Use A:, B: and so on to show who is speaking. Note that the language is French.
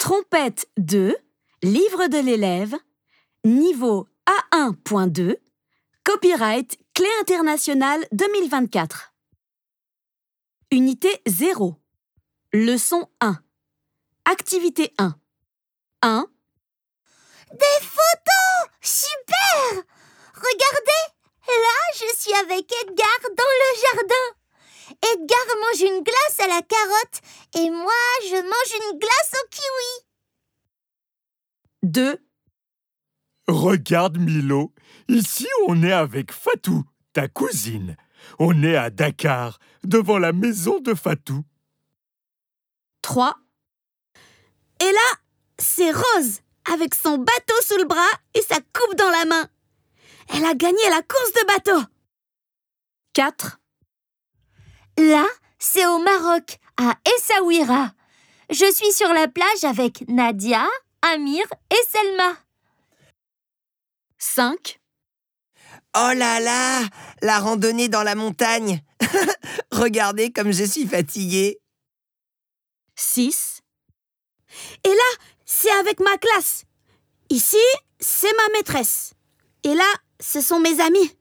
A: Trompette 2, livre de l'élève, niveau A1.2, copyright Clé internationale 2024. Unité 0, leçon 1, activité 1. 1.
B: Des photos! Super! Regardez! Là, je suis avec Edgar dans le jardin. Edgar mange une glace à la carotte et moi, je mange une glace au kiwi.
A: 2.
C: Regarde Milo, ici on est avec Fatou, ta cousine. On est à Dakar, devant la maison de Fatou.
A: 3.
B: Et là, c'est Rose, avec son bateau sous le bras et sa coupe dans la main. Elle a gagné la course de bateau.
A: 4.
B: Là, c'est au Maroc, à Essaouira. Je suis sur la plage avec Nadia, Amir et Selma.
A: 5.
D: Oh là là, la randonnée dans la montagne. Regardez comme je suis fatiguée.
A: 6.
B: Et là, c'est avec ma classe. Ici, c'est ma maîtresse. Et là, ce sont mes amis.